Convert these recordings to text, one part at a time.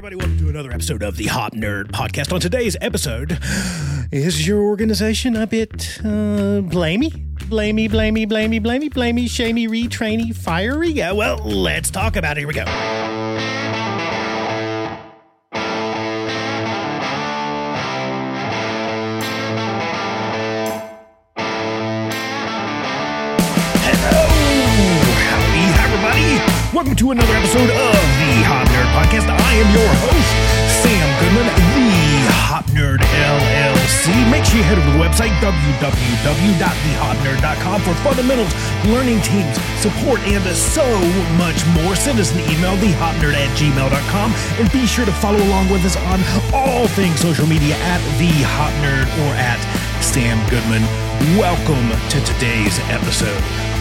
everybody. Welcome to another episode of the Hop Nerd Podcast. On today's episode, is your organization a bit blamey, shamey, retrainy, fiery? Yeah, well, let's talk about it. Here we go. Welcome to another episode of the Hop Nerd Podcast. I am your host, Sam Goodman, the Hop Nerd LLC. Make sure you head over to the website, www.thehopnerd.com for fundamentals, learning teams, support, and so much more. Send us an email, thehopnerd@gmail.com, and be sure to follow along with us on all things social media at The Hop Nerd or at Sam Goodman. Welcome to today's episode.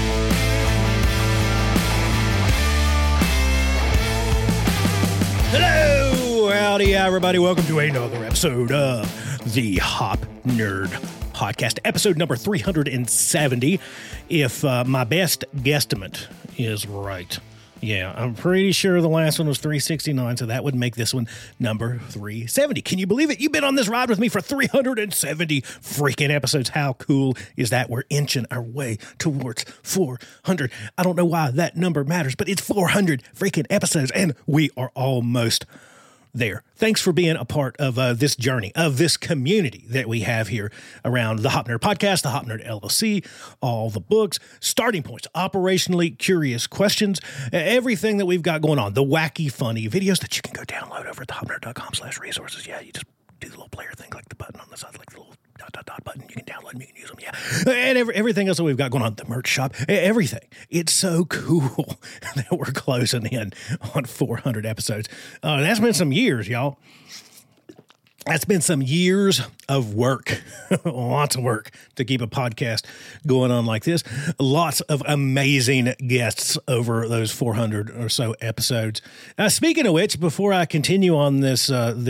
Hello, howdy, everybody. Welcome to another episode of the Hop Nerd Podcast, episode number 370, if my best guesstimate is right. Yeah, I'm pretty sure the last one was 369, so that would make this one number 370. Can you believe it? You've been on this ride with me for 370 freaking episodes. How cool is that? We're inching our way towards 400. I don't know why that number matters, but it's 400 freaking episodes, and we are almost there. Thanks for being a part of this journey, of this community that we have here around the Hop Nerd Podcast, the Hop Nerd LLC, all the books, starting points, operationally curious questions, everything that we've got going on, the wacky, funny videos that you can go download over at thehopnerd.com/resources. Yeah, you just do the little player thing, click the button on the side, like the little dot button. You can download them, you can use them, yeah. And everything else that we've got going on, the merch shop, everything. It's so cool that we're closing in on 400 episodes. That's been some years, y'all. That's been some years of work, lots of work to keep a podcast going on like this. Lots of amazing guests over those 400 or so episodes. Speaking of which, before I continue on this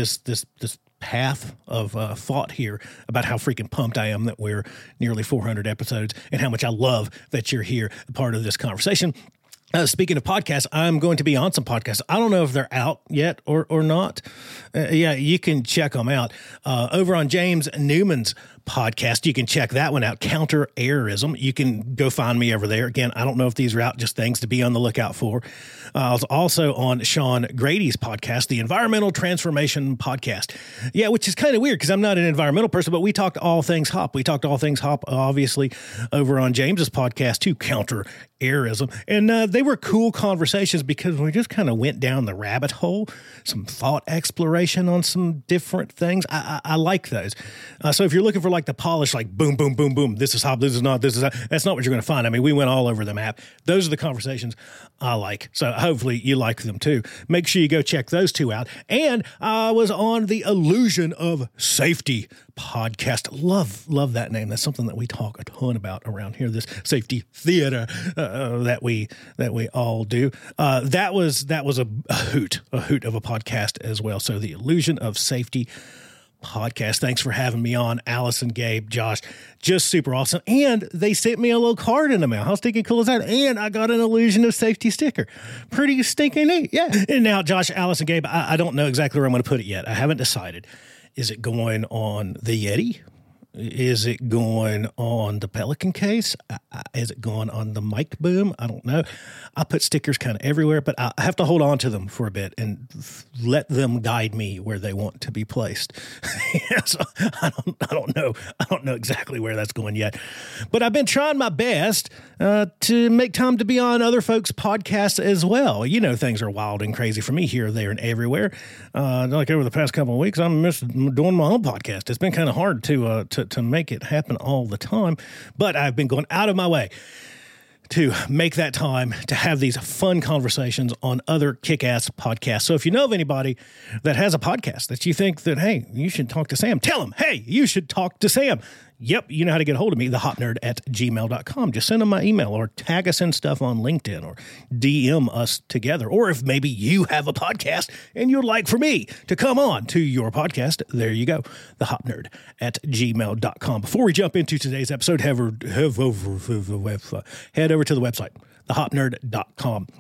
path of thought here about how freaking pumped I am that we're nearly 400 episodes and how much I love that you're here, part of this conversation. Speaking of podcasts, I'm going to be on some podcasts. I don't know if they're out yet or not. Yeah, you can check them out. Over on James Newman's podcast, you can check that one out, Counter Errorism. You can go find me over there. Again, I don't know if these are out, just things to be on the lookout for. I was also on Sean Grady's podcast, the Environmental Transformation Podcast. Yeah, which is kind of weird because I'm not an environmental person, but we talked all things hop. We talked all things hop, obviously, over on James's podcast too, Counter Errorism. And they were cool conversations because we just kind of went down the rabbit hole, some thought exploration on some different things. I like those. So if you're looking for like the polish, like boom, boom, boom, boom, this is hop, this is not, this is that, that's not what you're going to find. I mean, we went all over the map. Those are the conversations I like. So hopefully you like them too. Make sure you go check those two out. And I was on the Illusion of Safety podcast. Love that name. That's something that we talk a ton about around here, this safety theater that we all do. That was a hoot of a podcast as well. So the Illusion of Safety podcast. Thanks for having me on, Allison, Gabe, Josh. Just super awesome. And they sent me a little card in the mail. How stinking cool is that? And I got an Illusion of Safety sticker. Pretty stinking neat. Yeah. And now, Josh, Allison, Gabe, I don't know exactly where I'm going to put it yet. I haven't decided. Is it going on the Yeti? Is it going on the Pelican case? Is it going on the mic boom? I don't know. I put stickers kind of everywhere, but I have to hold on to them for a bit and let them guide me where they want to be placed. So I don't know. I don't know exactly where that's going yet. But I've been trying my best to make time to be on other folks' podcasts as well. You know, things are wild and crazy for me here, there, and everywhere. Like over the past couple of weeks, I'm missed doing my own podcast. It's been kind of hard to make it happen all the time, but I've been going out of my way to make that time to have these fun conversations on other kick-ass podcasts. So if you know of anybody that has a podcast that you think that, hey, you should talk to Sam, tell them, hey, you should talk to Sam. Yep, you know how to get a hold of me, thehopnerd@gmail.com. Just send them my email or tag us in stuff on LinkedIn or DM us together. Or if maybe you have a podcast and you'd like for me to come on to your podcast, there you go, thehopnerd@gmail.com. Before we jump into today's episode, head over to the website, thehopnerd.com.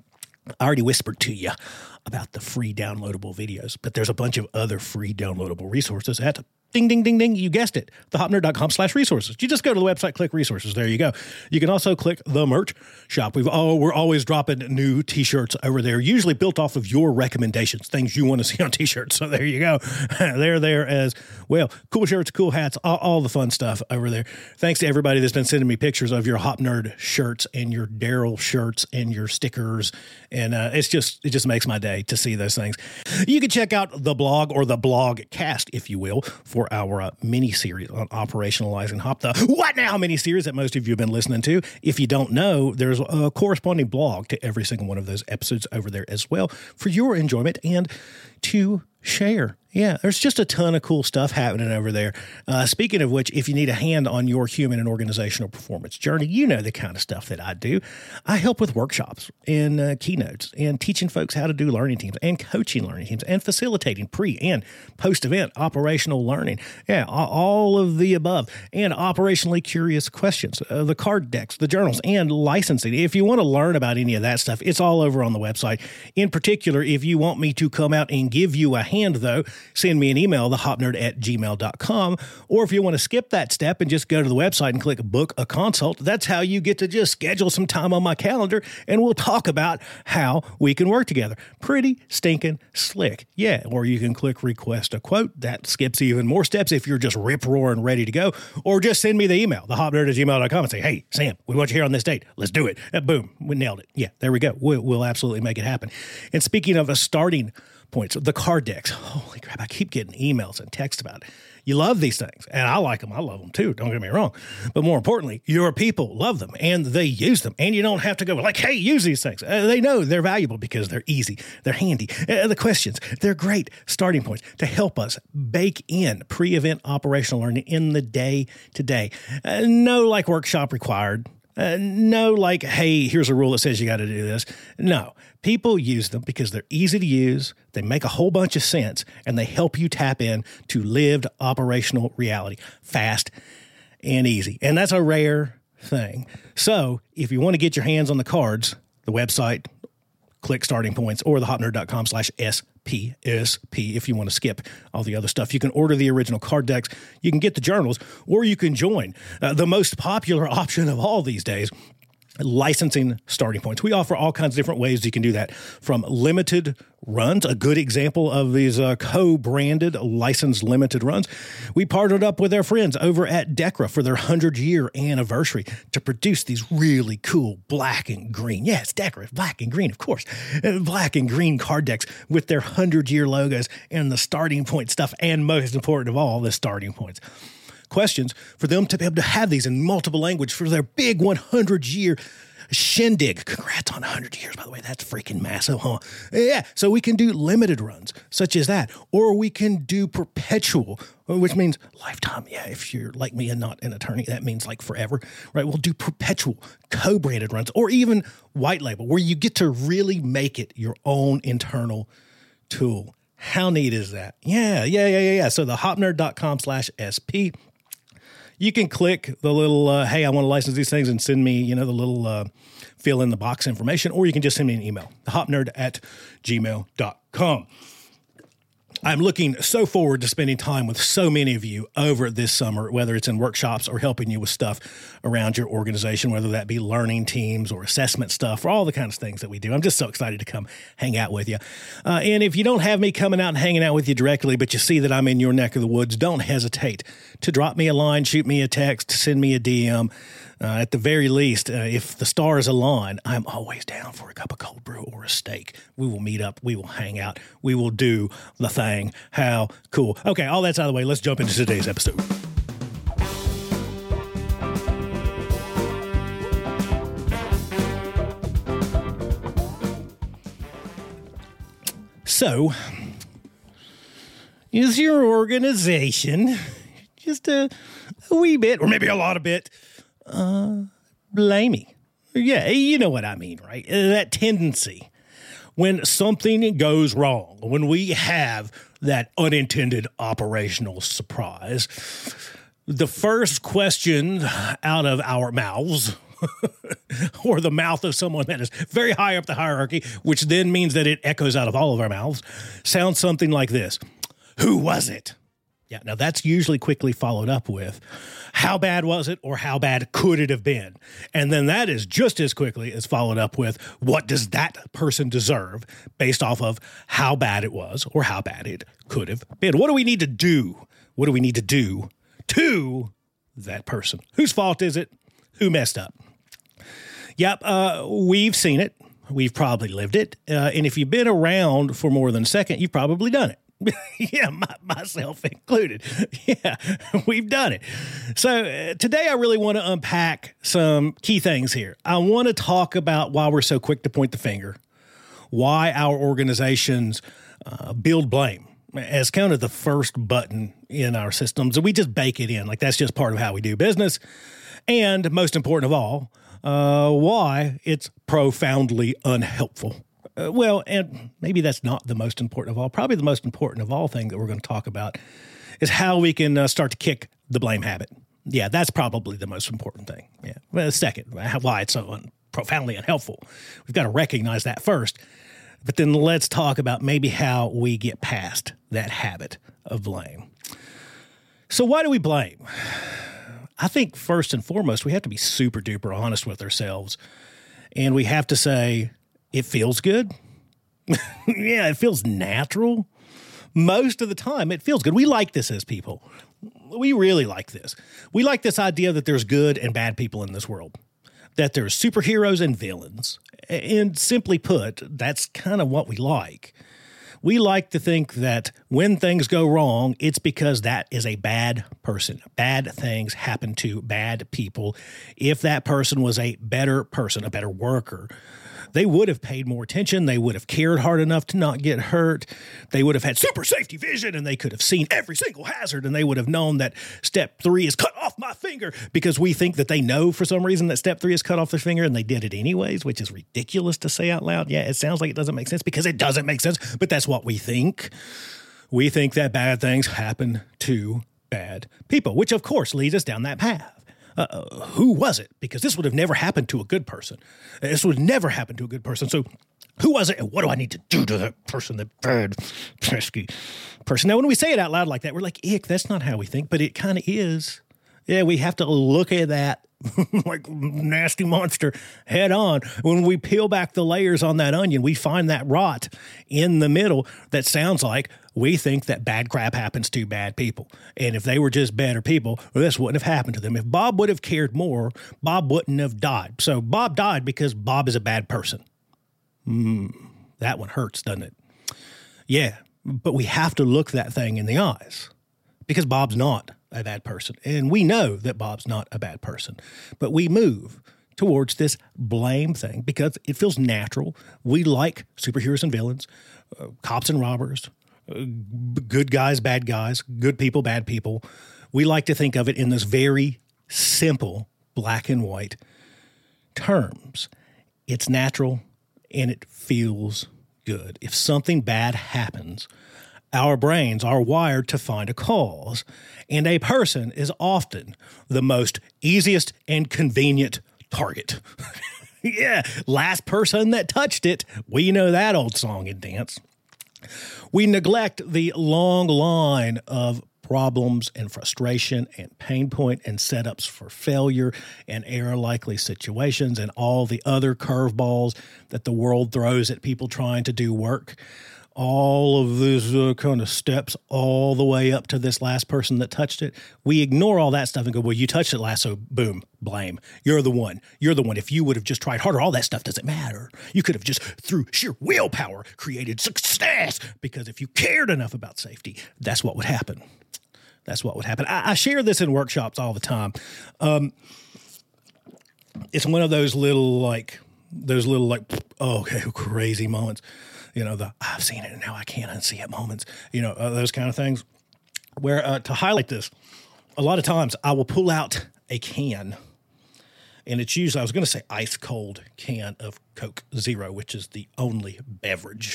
I already whispered to you about the free downloadable videos, but there's a bunch of other free downloadable resources at ding, ding, ding, ding. You guessed it. thehopnerd.com/resources. You just go to the website, click resources. There you go. You can also click the merch shop. We're always dropping new t-shirts over there, usually built off of your recommendations, things you want to see on t-shirts. So there you go. They're there as well. Cool shirts, cool hats, all the fun stuff over there. Thanks to everybody that's been sending me pictures of your Hop Nerd shirts and your Daryl shirts and your stickers. And it just makes my day to see those things. You can check out the blog, or the blog cast, if you will, for our mini-series on operationalizing Hop, the What Now mini-series that most of you have been listening to. If you don't know, there's a corresponding blog to every single one of those episodes over there as well for your enjoyment and to share. Yeah, there's just a ton of cool stuff happening over there. Speaking of which, if you need a hand on your human and organizational performance journey, you know the kind of stuff that I do. I help with workshops and keynotes and teaching folks how to do learning teams and coaching learning teams and facilitating pre- and post-event operational learning. Yeah, all of the above. And operationally curious questions, the card decks, the journals, and licensing. If you want to learn about any of that stuff, it's all over on the website. In particular, if you want me to come out and give you a hand, though, send me an email, thehopnerd@gmail.com. Or if you want to skip that step and just go to the website and click book a consult, that's how you get to just schedule some time on my calendar and we'll talk about how we can work together. Pretty stinking slick. Yeah. Or you can click request a quote. That skips even more steps if you're just rip-roaring ready to go. Or just send me the email, thehopnerd@gmail.com, and say, hey, Sam, we want you here on this date. Let's do it. Boom. We nailed it. Yeah, there we go. We'll absolutely make it happen. And speaking of a starting points, the card decks. Holy crap, I keep getting emails and texts about it. You love these things, and I like them. I love them too, don't get me wrong. But more importantly, your people love them, and they use them, and you don't have to go like, hey, use these things. They know they're valuable because they're easy, they're handy. The questions, they're great starting points to help us bake in pre-event operational learning in the day-to-day. No like workshop required. No, like, hey, here's a rule that says you got to do this. No, people use them because they're easy to use, they make a whole bunch of sense, and they help you tap in to lived operational reality fast and easy. And that's a rare thing. So if you want to get your hands on the cards, the website, click starting points, or thehopnerd.com/SPSP if you want to skip all the other stuff. You can order the original card decks, you can get the journals, or you can join the most popular option of all these days, licensing starting points. We offer all kinds of different ways you can do that, from limited runs, a good example of these co-branded licensed limited runs. We partnered up with our friends over at Decra for their 100-year anniversary to produce these really cool black and green. Yeah, it's Decra, black and green, of course. Black and green card decks with their 100-year logos and the starting point stuff, and most important of all, the starting points. Questions for them to be able to have these in multiple language for their big 100-year shindig. Congrats on 100 years, by the way. That's freaking massive, huh? Yeah, so we can do limited runs such as that, or we can do perpetual, which means lifetime. Yeah, if you're like me and not an attorney, that means like forever, right? We'll do perpetual co-branded runs, or even white label, where you get to really make it your own internal tool. How neat is that? Yeah. So the hopnerd.com/SP. You can click the little, hey, I want to license these things, and send me, the little fill in the box information, or you can just send me an email, thehopnerd@gmail.com. I'm looking so forward to spending time with so many of you over this summer, whether it's in workshops or helping you with stuff around your organization, whether that be learning teams or assessment stuff or all the kinds of things that we do. I'm just so excited to come hang out with you. And if you don't have me coming out and hanging out with you directly, but you see that I'm in your neck of the woods, don't hesitate to drop me a line, shoot me a text, send me a DM. At the very least, if the stars align, I'm always down for a cup of cold brew or a steak. We will meet up. We will hang out. We will do the thing. How cool. Okay, all that's out of the way. Let's jump into today's episode. So, is your organization just a wee bit, or maybe a lot of bit, blamey? Yeah, you know what I mean, right? That tendency when something goes wrong, when we have that unintended operational surprise, the first question out of our mouths or the mouth of someone that is very high up the hierarchy, which then means that it echoes out of all of our mouths, sounds something like this. Who was it? Yeah, now that's usually quickly followed up with, how bad was it, or how bad could it have been? And then that is just as quickly as followed up with, what does that person deserve based off of how bad it was or how bad it could have been? What do we need to do? What do we need to do to that person? Whose fault is it? Who messed up? Yep, we've seen it. We've probably lived it. And if you've been around for more than a second, you've probably done it. Yeah, myself included. Yeah, we've done it. So today I really want to unpack some key things here. I want to talk about why we're so quick to point the finger, why our organizations build blame as kind of the first button in our systems, and we just bake it in. Like that's just part of how we do business. And most important of all, why it's profoundly unhelpful. Well, and maybe that's not the most important of all. Probably the most important of all thing that we're going to talk about is how we can start to kick the blame habit. Yeah, that's probably the most important thing. Yeah. Well, second, why it's so profoundly unhelpful. We've got to recognize that first. But then let's talk about maybe how we get past that habit of blame. So why do we blame? I think first and foremost, we have to be super duper honest with ourselves. And we have to say, it feels good. Yeah, it feels natural. Most of the time, it feels good. We like this as people. We really like this. We like this idea that there's good and bad people in this world, that there's superheroes and villains. And simply put, that's kind of what we like. We like to think that when things go wrong, it's because that is a bad person. Bad things happen to bad people. If that person was a better person, a better worker, they would have paid more attention. They would have cared hard enough to not get hurt. They would have had super safety vision, and they could have seen every single hazard, and they would have known that step 3 is cut off my finger, because we think that they know for some reason that step 3 is cut off their finger, and they did it anyways, which is ridiculous to say out loud. Yeah, it sounds like it doesn't make sense because it doesn't make sense, but that's what we think. We think that bad things happen to bad people, which of course leads us down that path. Who was it? Because this would have never happened to a good person. This would never happen to a good person. So who was it? And what do I need to do to that person, that bad, pesky person? Now, when we say it out loud like that, we're like, ick, that's not how we think, but it kind of is. Yeah, we have to look at that like nasty monster head on. When we peel back the layers on that onion, we find that rot in the middle that sounds like we think that bad crap happens to bad people. And if they were just better people, well, this wouldn't have happened to them. If Bob would have cared more, Bob wouldn't have died. So Bob died because Bob is a bad person. That one hurts, doesn't it? Yeah, but we have to look that thing in the eyes because Bob's not a bad person. And we know that Bob's not a bad person. But we move towards this blame thing because it feels natural. We like superheroes and villains, cops and robbers, good guys, bad guys, good people, bad people. We like to think of it in this very simple black and white terms. It's natural and it feels good. If something bad happens, our brains are wired to find a cause, and a person is often the most easiest and convenient target. Yeah, last person that touched it. We know that old song and dance. We neglect the long line of problems and frustration and pain point and setups for failure and error-likely situations and all the other curveballs that the world throws at people trying to do work. All of these kind of steps all the way up to this last person that touched it. We ignore all that stuff and go, well, you touched it last, so boom, blame. You're the one. You're the one. If you would have just tried harder, all that stuff doesn't matter. You could have just, through sheer willpower, created success, because if you cared enough about safety, that's what would happen. That's what would happen. I share this in workshops all the time. It's one of those little, oh, okay, crazy moments. You know, I've seen it and now I can't unsee it moments, those kind of things. Where to highlight this, a lot of times I will pull out a can, and it's usually, I was going to say ice cold can of Coke Zero, which is the only beverage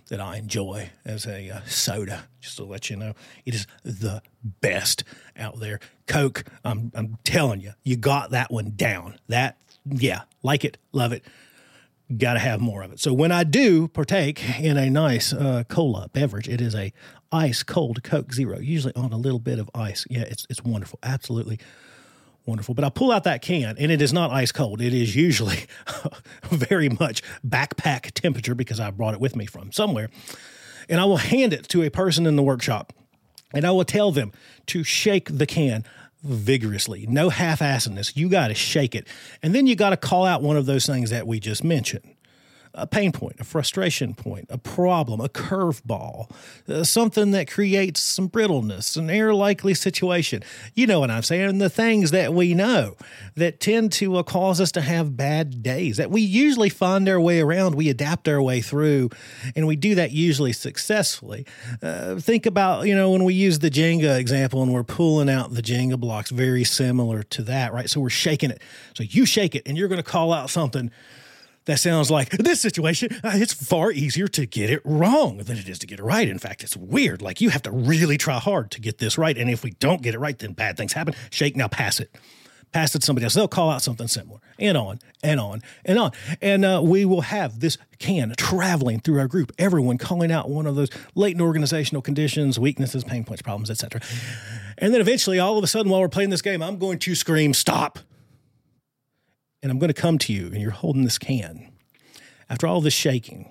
that I enjoy as a soda, just to let you know. It is the best out there. Coke, I'm telling you, you got that one down. Like it, love it. Got to have more of it. So when I do partake in a nice cola beverage, it is a ice cold Coke Zero, usually on a little bit of ice. Yeah, it's wonderful. Absolutely wonderful. But I pull out that can, and it is not ice cold. It is usually very much backpack temperature because I brought it with me from somewhere. And I will hand it to a person in the workshop, and I will tell them to shake the can vigorously. No half-assedness. You got to shake it. And then you got to call out one of those things that we just mentioned. A pain point, a frustration point, a problem, a curveball, something that creates some brittleness, an error-likely situation. You know what I'm saying? The things that we know that tend to cause us to have bad days, that we usually find our way around, we adapt our way through, and we do that usually successfully. Think about, when we use the Jenga example and we're pulling out the Jenga blocks, very similar to that, right? So we're shaking it. So you shake it, and you're going to call out something that sounds like, this situation, it's far easier to get it wrong than it is to get it right. In fact, it's weird. Like, you have to really try hard to get this right. And if we don't get it right, then bad things happen. Shake, now pass it. Pass it to somebody else. They'll call out something similar, and on and on and on. And we will have this can traveling through our group, everyone calling out one of those latent organizational conditions, weaknesses, pain points, problems, etc. And then eventually, all of a sudden, while we're playing this game, I'm going to scream, stop. And I'm going to come to you, and you're holding this can. After all of this shaking,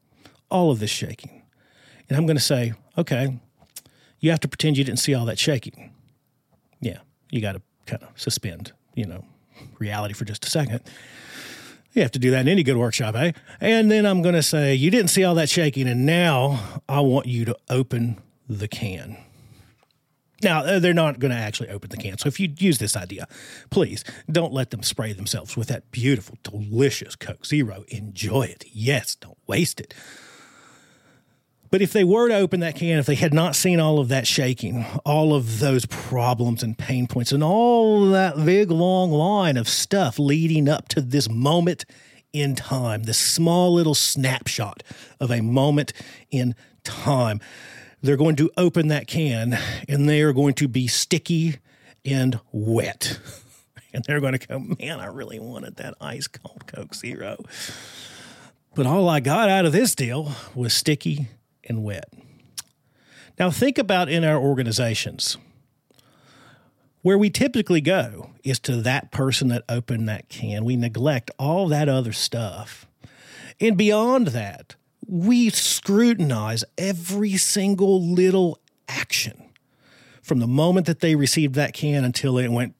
and I'm going to say, okay, you have to pretend you didn't see all that shaking. Yeah, you got to kind of suspend, reality for just a second. You have to do that in any good workshop, eh? And then I'm going to say, you didn't see all that shaking, and now I want you to open the can. Now, they're not going to actually open the can. So if you use this idea, please don't let them spray themselves with that beautiful, delicious Coke Zero. Enjoy it. Yes, don't waste it. But if they were to open that can, if they had not seen all of that shaking, all of those problems and pain points, and all that big, long line of stuff leading up to this moment in time, this small little snapshot of a moment in time, they're going to open that can, and they are going to be sticky and wet. And they're going to go, man, I really wanted that ice cold Coke Zero. But all I got out of this deal was sticky and wet. Now think about in our organizations. Where we typically go is to that person that opened that can. We neglect all that other stuff. And beyond that, we scrutinize every single little action from the moment that they received that can until it went.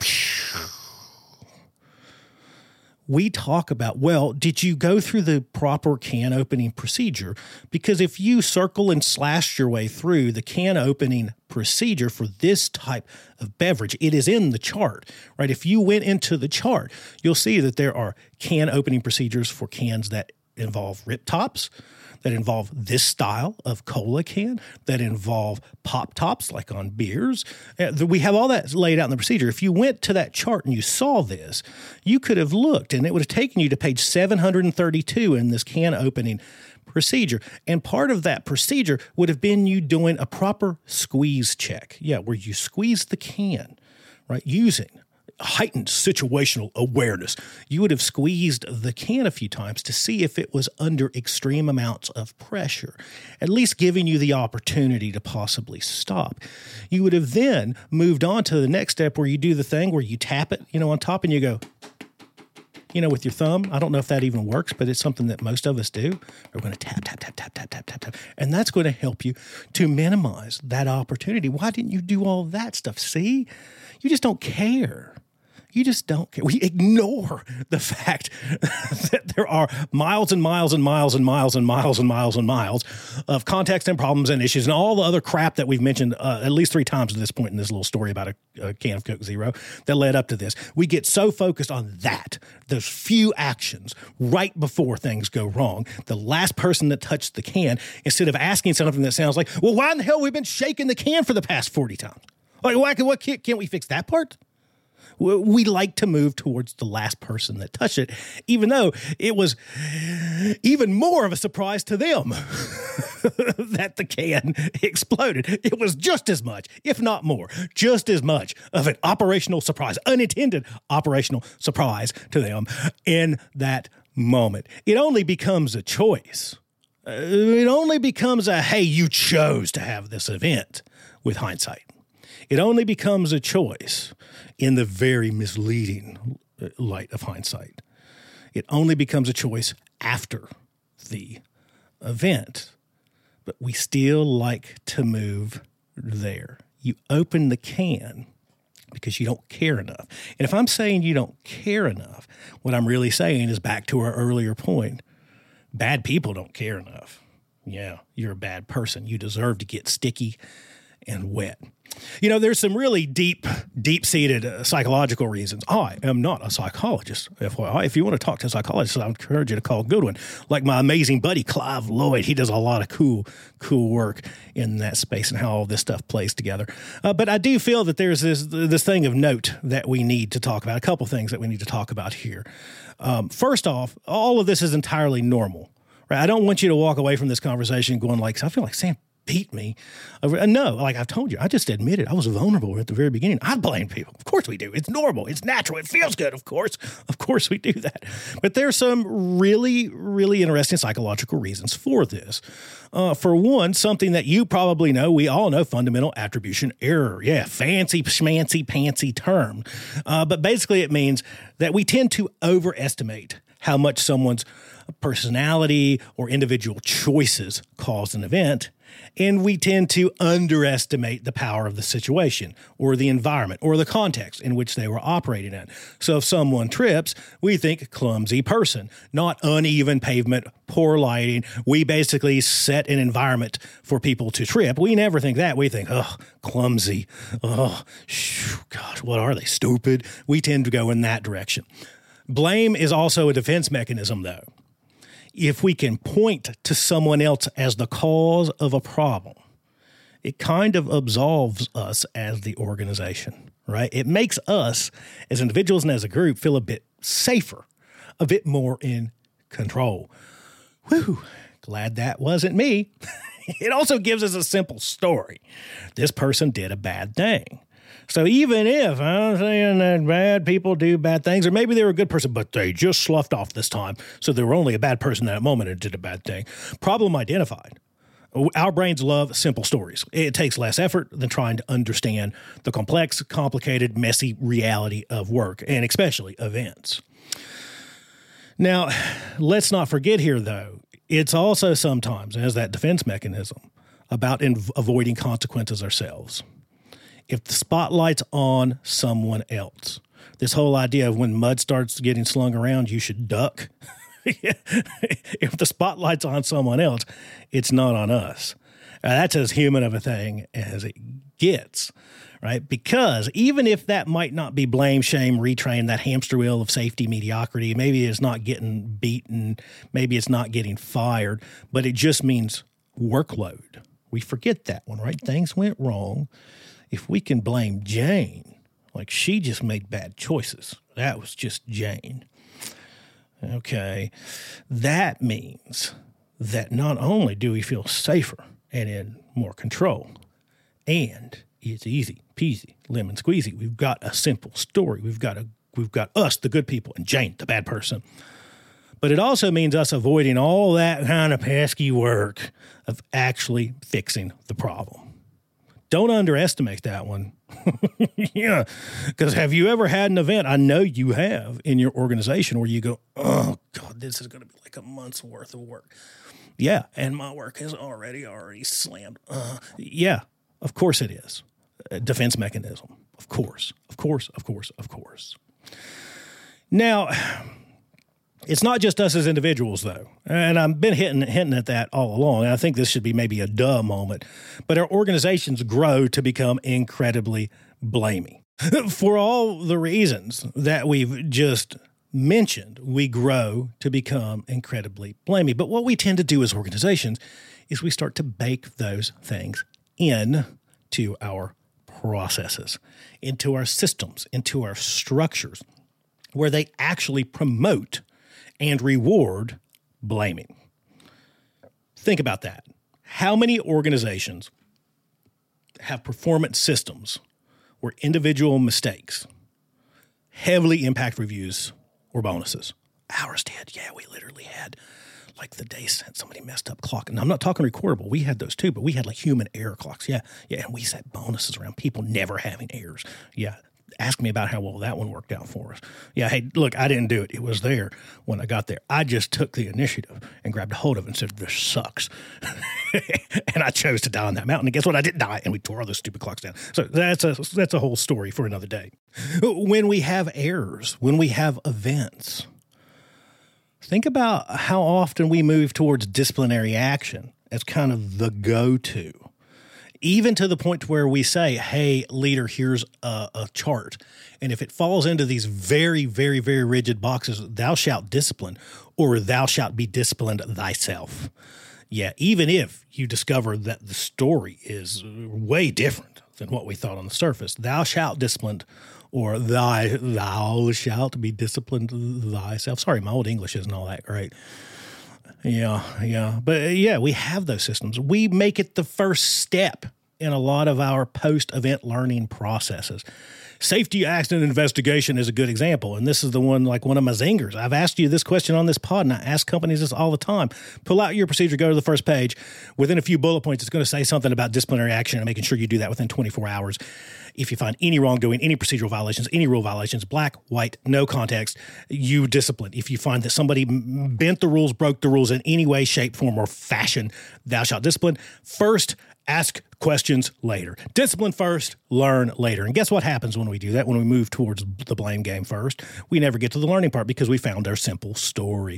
We talk about, well, did you go through the proper can opening procedure? Because if you circle and slash your way through the can opening procedure for this type of beverage, it is in the chart, right? If you went into the chart, you'll see that there are can opening procedures for cans that involve rip tops, that involve this style of cola can, that involve pop tops like on beers. We have all that laid out in the procedure. If you went to that chart and you saw this, you could have looked, and it would have taken you to page 732 in this can opening procedure. And part of that procedure would have been you doing a proper squeeze check. Yeah, where you squeeze the can, right, using heightened situational awareness. You would have squeezed the can a few times to see if it was under extreme amounts of pressure, at least giving you the opportunity to possibly stop. You would have then moved on to the next step where you do the thing where you tap it, on top, and you go, with your thumb. I don't know if that even works, but it's something that most of us do. We're going to tap, tap, tap, tap, tap, tap, tap, tap. And that's going to help you to minimize that opportunity. Why didn't you do all that stuff? See? You just don't care. You just don't care. We ignore the fact that there are miles and miles and miles and miles and miles and miles and miles of context and problems and issues and all the other crap that we've mentioned at least 3 times at this point in this little story about a can of Coke Zero that led up to this. We get so focused on that, those few actions right before things go wrong, the last person that touched the can, instead of asking something that sounds like, well, why in the hell we've been shaking the can for the past 40 times? Like, what can't we fix that part? We like to move towards the last person that touched it, even though it was even more of a surprise to them. that the can exploded. It was just as much, if not more, just as much of an operational surprise, unintended operational surprise to them in that moment. It only becomes a choice. It only becomes a, hey, you chose to have this event with hindsight. It only becomes a choice in the very misleading light of hindsight. It only becomes a choice after the event. But we still like to move there. You open the can because you don't care enough. And if I'm saying you don't care enough, what I'm really saying is back to our earlier point. Bad people don't care enough. Yeah, you're a bad person. You deserve to get sticky and wet. You know, there's some really deep-seated psychological reasons. I am not a psychologist, FYI. If you want to talk to a psychologist, I encourage you to call Goodwin. Like my amazing buddy, Clive Lloyd. He does a lot of cool work in that space and how all this stuff plays together. But I do feel that there's this thing of note that we need to talk about, a couple things that we need to talk about here. First off, all of this is entirely normal, right? I don't want you to walk away from this conversation going like, I feel like Sam beat me. No, like I've told you, I just admitted I was vulnerable at the very beginning. I blame people. Of course we do. It's normal. It's natural. It feels good. Of course we do that. But there's some really, really interesting psychological reasons for this. For one, something that you probably know, we all know, fundamental attribution error. Yeah, fancy, schmancy, pantsy term. But basically it means that we tend to overestimate how much someone's personality or individual choices cause an event, and we tend to underestimate the power of the situation or the environment or the context in which they were operating in. So if someone trips, we think clumsy person, not uneven pavement, poor lighting. We basically set an environment for people to trip. We never think that. We think, oh, clumsy. Oh, gosh, what are they, stupid? We tend to go in that direction. Blame is also a defense mechanism, though. If we can point to someone else as the cause of a problem, it kind of absolves us as the organization, right? It makes us as individuals and as a group feel a bit safer, a bit more in control. Whew, glad that wasn't me. It also gives us a simple story. This person did a bad thing. So even if I'm saying that bad people do bad things, or maybe they were a good person, but they just sloughed off this time, so they were only a bad person at that moment and did a bad thing. Problem identified. Our brains love simple stories. It takes less effort than trying to understand the complex, complicated, messy reality of work, and especially events. Now, let's not forget here, though, it's also sometimes, as that defense mechanism, about avoiding consequences ourselves. If the spotlight's on someone else, this whole idea of when mud starts getting slung around, you should duck. If the spotlight's on someone else, it's not on us. That's as human of a thing as it gets, right? Because even if that might not be blame, shame, retrain, that hamster wheel of safety, mediocrity, maybe it's not getting beaten, maybe it's not getting fired, but it just means workload. We forget that one, right? Things went wrong. If we can blame Jane, like she just made bad choices, that was just Jane. Okay, that means that not only do we feel safer and in more control, and it's easy peasy, lemon squeezy. We've got a simple story. We've got us, the good people, and Jane, the bad person. But it also means us avoiding all that kind of pesky work of actually fixing the problem. Don't underestimate that one. Yeah, because have you ever had an event, I know you have, in your organization where you go, oh, God, this is going to be like a month's worth of work. Yeah, and my work is already slammed. Yeah, of course it is. A defense mechanism. Of course. Now, it's not just us as individuals, though, and I've been hinting at that all along, and I think this should be maybe a duh moment, but our organizations grow to become incredibly blamey. For all the reasons that we've just mentioned, we grow to become incredibly blamey. But what we tend to do as organizations is we start to bake those things into our processes, into our systems, into our structures, where they actually promote and reward blaming. Think about that. How many organizations have performance systems where individual mistakes heavily impact reviews or bonuses? Ours did. Yeah, we literally had like the day since somebody messed up clock. And I'm not talking recordable. We had those too, but we had like human error clocks. Yeah. And we set bonuses around people never having errors. Yeah. Ask me about how well that one worked out for us. Yeah, hey, look, I didn't do it. It was there when I got there. I just took the initiative and grabbed a hold of it and said, this sucks. And I chose to die on that mountain. And guess what? I didn't die, and we tore all those stupid clocks down. So that's a whole story for another day. When we have errors, when we have events, think about how often we move towards disciplinary action as kind of the go-to. Even to the point where we say, hey, leader, here's a chart. And if it falls into these very, very, very rigid boxes, thou shalt discipline or thou shalt be disciplined thyself. Yeah, even if you discover that the story is way different than what we thought on the surface, thou shalt disciplined or thou shalt be disciplined thyself. Sorry, my old English isn't all that great. Yeah. But yeah, we have those systems. We make it the first step in a lot of our post-event learning processes. Safety accident investigation is a good example, and this is the one, like one of my zingers. I've asked you this question on this pod, and I ask companies this all the time. Pull out your procedure, go to the first page. Within a few bullet points, it's going to say something about disciplinary action and making sure you do that within 24 hours. If you find any wrongdoing, any procedural violations, any rule violations, black, white, no context, you discipline. If you find that somebody bent the rules, broke the rules in any way, shape, form, or fashion, thou shalt discipline. First, ask questions later. Discipline first, learn later. And guess what happens when we do that, when we move towards the blame game first? We never get to the learning part because we found our simple story.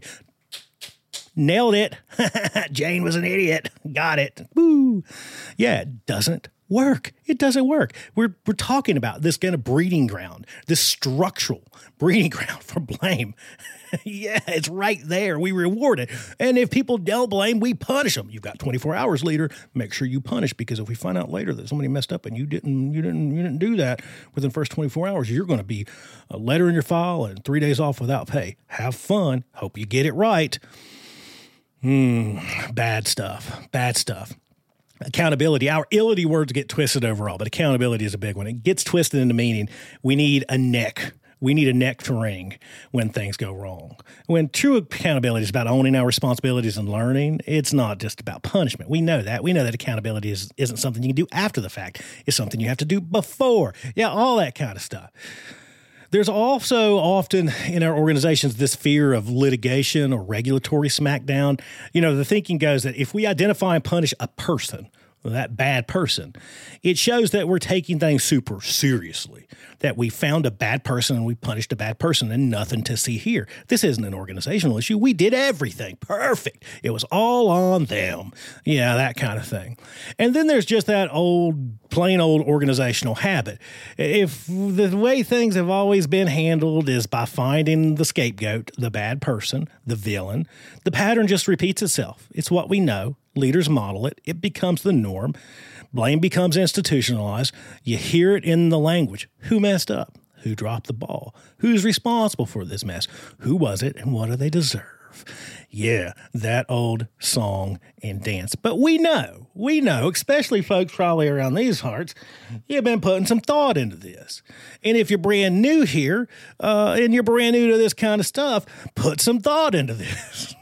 Nailed it. Jane was an idiot. Got it. Woo. Yeah, it doesn't work. It doesn't work. We're talking about this kind of breeding ground, this structural breeding ground for blame. Yeah, it's right there. We reward it. And if people don't blame, we punish them. You've got 24 hours, leader. Make sure you punish, because if we find out later that somebody messed up and you didn't do that within the first 24 hours, you're going to be a letter in your file and 3 days off without pay. Have fun. Hope you get it right. Bad stuff. Accountability. Our illity words get twisted overall, but accountability is a big one. It gets twisted into meaning we need a neck. We need a neck to wring when things go wrong. When true accountability is about owning our responsibilities and learning, it's not just about punishment. We know that. We know that accountability isn't something you can do after the fact. It's something you have to do before. Yeah, all that kind of stuff. There's also often in our organizations this fear of litigation or regulatory smackdown. You know, the thinking goes that if we identify and punish a person, that bad person, it shows that we're taking things super seriously, that we found a bad person and we punished a bad person and nothing to see here. This isn't an organizational issue. We did everything perfect. It was all on them. Yeah, that kind of thing. And then there's just that plain old organizational habit. If the way things have always been handled is by finding the scapegoat, the bad person, the villain, the pattern just repeats itself. It's what we know. Leaders model it. It becomes the norm. Blame becomes institutionalized. You hear it in the language. Who messed up? Who dropped the ball? Who's responsible for this mess? Who was it, and what do they deserve? Yeah, that old song and dance. But we know, especially folks probably around these parts, you've been putting some thought into this. And if you're brand new here, and you're brand new to this kind of stuff, put some thought into this.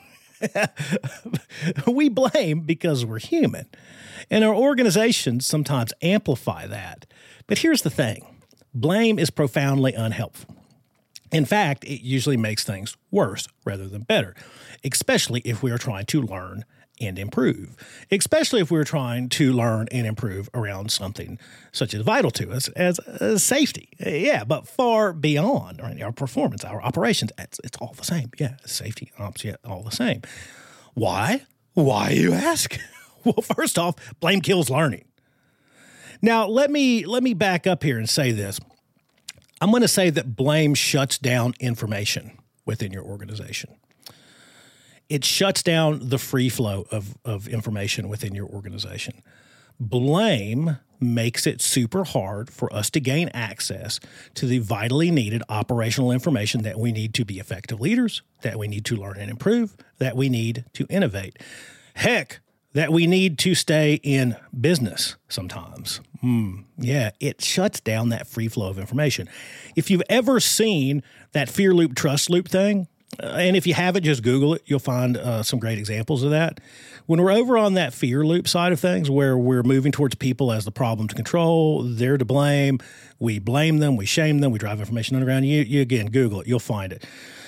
We blame because we're human, and our organizations sometimes amplify that. But here's the thing. Blame is profoundly unhelpful. In fact, it usually makes things worse rather than better, especially if we are trying to learn and improve, especially if we're trying to learn and improve around something such as vital to us as safety. Yeah, but far beyond, right? Our performance, our operations, it's all the same. Yeah, safety, ops, yeah, all the same. Why? Why, you ask? Well, first off, blame kills learning. Now, let me back up here and say this. I'm going to say that blame shuts down information within your organization. It shuts down the free flow of information within your organization. Blame makes it super hard for us to gain access to the vitally needed operational information that we need to be effective leaders, that we need to learn and improve, that we need to innovate. Heck, that we need to stay in business sometimes. Yeah, it shuts down that free flow of information. If you've ever seen that fear loop, trust loop thing, and if you haven't, just Google it. You'll find some great examples of that. When we're over on that fear loop side of things, where we're moving towards people as the problem to control, they're to blame, we blame them, we shame them, we drive information underground. You again, Google it. You'll find it.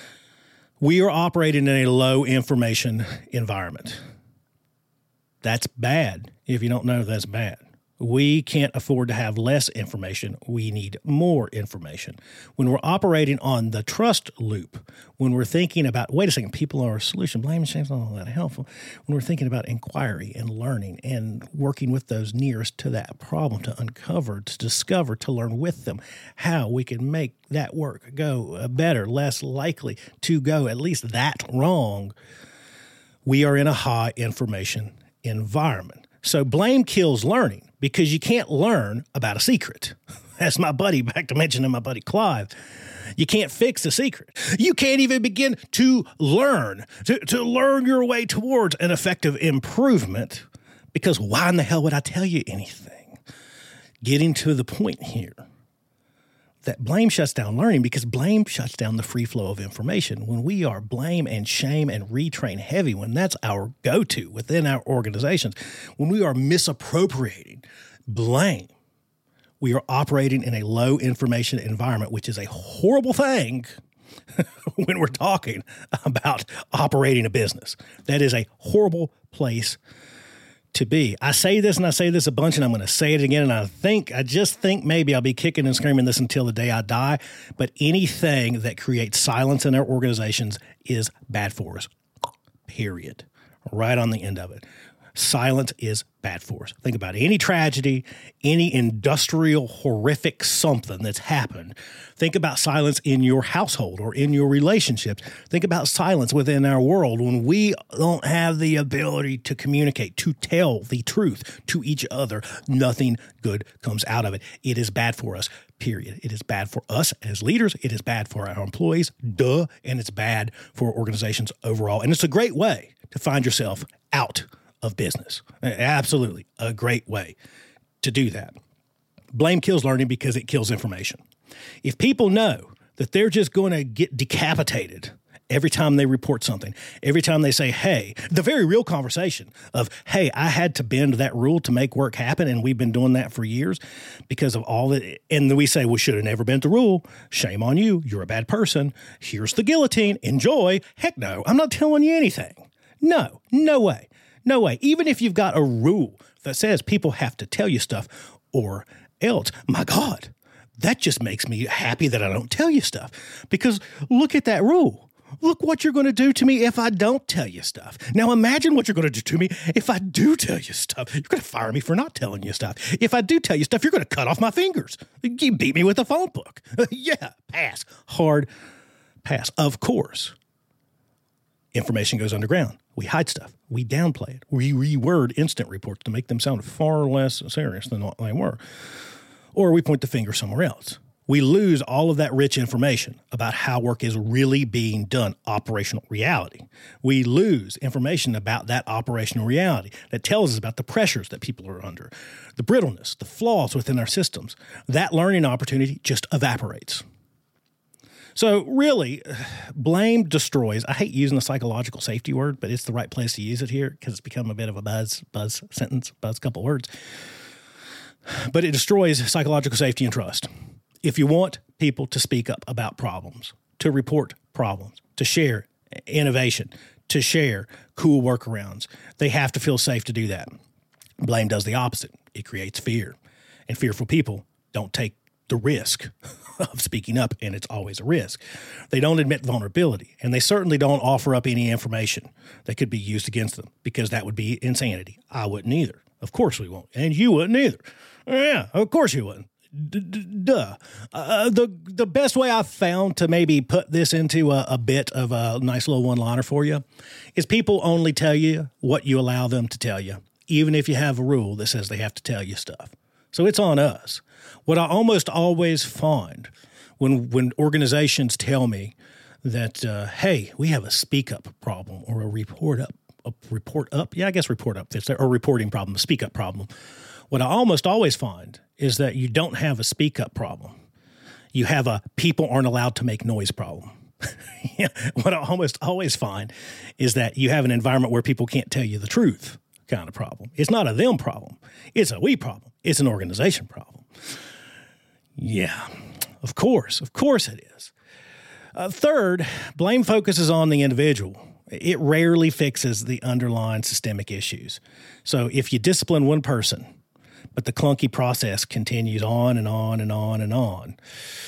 We are operating in a low information environment. That's bad. If you don't know, that's bad. We can't afford to have less information. We need more information. When we're operating on the trust loop, when we're thinking about, wait a second, people are a solution, blame and shame's not all that helpful. When we're thinking about inquiry and learning and working with those nearest to that problem to uncover, to discover, to learn with them how we can make that work go better, less likely to go at least that wrong, we are in a high information environment. So blame kills learning because you can't learn about a secret. As my buddy, back to mentioning my buddy Clive, you can't fix a secret. You can't even begin to learn, to learn your way towards an effective improvement, because why in the hell would I tell you anything? Getting to the point here that blame shuts down learning because blame shuts down the free flow of information. When we are blame and shame and retrain heavy, when that's our go-to within our organizations, when we are misappropriating blame, we are operating in a low information environment, which is a horrible thing when we're talking about operating a business. That is a horrible place to be. I say this and I say this a bunch, and I'm going to say it again. And I just think maybe I'll be kicking and screaming this until the day I die. But anything that creates silence in our organizations is bad for us. Period. Right on the end of it. Silence is bad for us. Think about it. Any tragedy, any industrial horrific something that's happened. Think about silence in your household or in your relationships. Think about silence within our world when we don't have the ability to communicate, to tell the truth to each other. Nothing good comes out of it. It is bad for us, period. It is bad for us as leaders. It is bad for our employees, and it's bad for organizations overall. And it's a great way to find yourself out of business. Absolutely a great way to do that. Blame kills learning because it kills information. If people know that they're just going to get decapitated every time they report something, every time they say, hey, the very real conversation of, hey, I had to bend that rule to make work happen, and we've been doing that for years because of all that. And then we say, we should have never bent the rule. Shame on you. You're a bad person. Here's the guillotine. Enjoy. Heck no, I'm not telling you anything. No way. No way. Even if you've got a rule that says people have to tell you stuff or else, my God, that just makes me happy that I don't tell you stuff. Because look at that rule. Look what you're going to do to me if I don't tell you stuff. Now imagine what you're going to do to me if I do tell you stuff. You're going to fire me for not telling you stuff. If I do tell you stuff, you're going to cut off my fingers. You beat me with a phone book. Yeah, pass. Hard pass. Of course. Information goes underground. We hide stuff. We downplay it. We reword incident reports to make them sound far less serious than what they were. Or we point the finger somewhere else. We lose all of that rich information about how work is really being done, operational reality. We lose information about that operational reality that tells us about the pressures that people are under, the brittleness, the flaws within our systems. That learning opportunity just evaporates. So really, blame destroys. I hate using the psychological safety word, but it's the right place to use it here because it's become a bit of a buzz sentence, couple words. But it destroys psychological safety and trust. If you want people to speak up about problems, to report problems, to share innovation, to share cool workarounds, they have to feel safe to do that. Blame does the opposite. It creates fear. And fearful people don't take the risk of speaking up, and it's always a risk. They don't admit vulnerability, and they certainly don't offer up any information that could be used against them because that would be insanity. I wouldn't either. Of course we won't. And you wouldn't either. Yeah, of course you wouldn't. Duh. The best way I've found to maybe put this into a bit of a nice little one-liner for you is people only tell you what you allow them to tell you, even if you have a rule that says they have to tell you stuff. So it's on us. What I almost always find when organizations tell me that, hey, we have a speak up problem or a report up report up. Yeah, I guess report up fits there, or reporting problem, a speak up problem. What I almost always find is that you don't have a speak up problem. You have a people aren't allowed to make noise problem. Yeah, what I almost always find is that you have an environment where people can't tell you the truth kind of problem. It's not a them problem. It's a we problem. It's an organization problem. Yeah, of course it is. Third, blame focuses on the individual. It rarely fixes the underlying systemic issues. So if you discipline one person, but the clunky process continues on and on and on and on,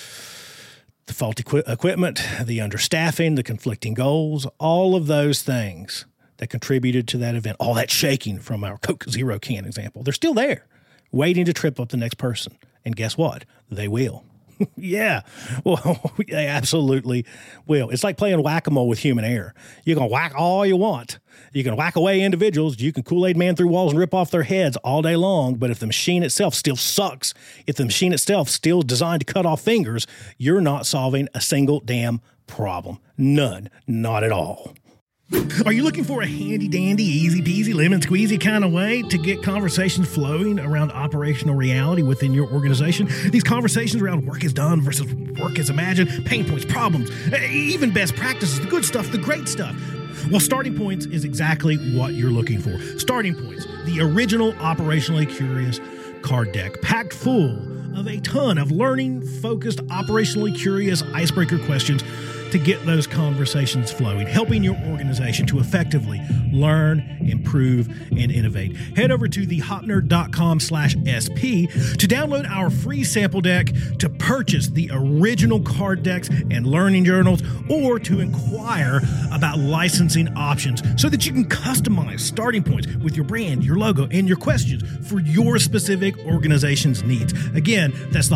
the faulty equipment, the understaffing, the conflicting goals, all of those things that contributed to that event, all that shaking from our Coke Zero can example, they're still there, waiting to trip up the next person. And guess what? They will. Yeah, well, they absolutely will. It's like playing whack-a-mole with human error. You can whack all you want. You can whack away individuals. You can Kool-Aid man through walls and rip off their heads all day long. But if the machine itself still sucks, if the machine itself still designed to cut off fingers, you're not solving a single damn problem. None. Not at all. Are you looking for a handy-dandy, easy-peasy, lemon-squeezy kind of way to get conversations flowing around operational reality within your organization? These conversations around work is done versus work is imagined, pain points, problems, even best practices, the good stuff, the great stuff. Well, Starting Points is exactly what you're looking for. Starting Points, the original Operationally Curious card deck, packed full of a ton of learning-focused, operationally curious icebreaker questions to get those conversations flowing, helping your organization to effectively learn, improve, and innovate. Head over to thehopnerd.com/SP to download our free sample deck, to purchase the original card decks and learning journals, or to inquire about licensing options so that you can customize Starting Points with your brand, your logo, and your questions for your specific organization's needs. Again, that's